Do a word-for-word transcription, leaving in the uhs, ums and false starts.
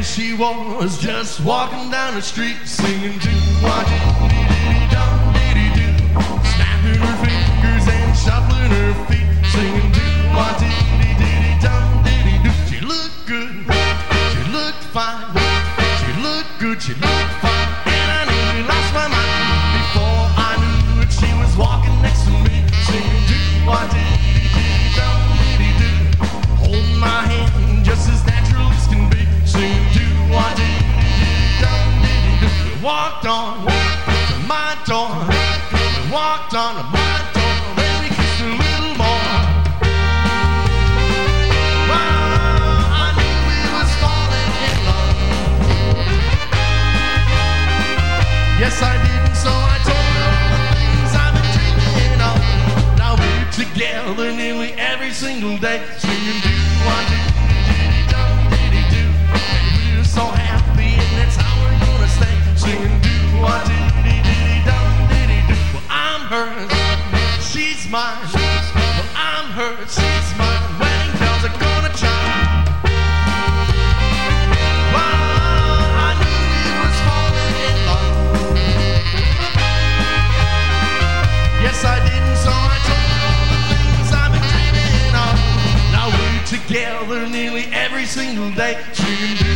she was just walking down the street singing do-wah-dee-dee-dee-dum-dee-dee-doo, snapping her fingers and shuffling her feet, singing do-wah-dee-dee-dee-dum-dee-dee-doo. She looked good, she looked fine, she looked good, she looked fine, and I nearly lost my mind before I knew it. She was walking next to me singing do-wah-dee-dee-dee-dum-dee-dee-doo, holding my hand just as natural as can be, singing do-wah-dee-dee-dee-dum-dee-dee-doo. We walked on to my door, we walked on to my door, then we kissed a little more. Well, I knew we was falling in love. Yes, I did, and so I told her all the things I've been dreaming of. Now we're together nearly every single day, singing do-wah-dee-dee-dee-dum-dee-dee-doo, and we're so happy, and that's how we're gonna stay, singing do-wah-dee-dee-dee-dum-dee-dee-doo. Well, I'm hers, she's mine. Well, I'm hers, she's mine. Wedding bells are gonna chime. Well, I knew we was falling in love. Yes, I did, and so I told her all the things I've been dreaming of. Now we're together nearly every single day, singing do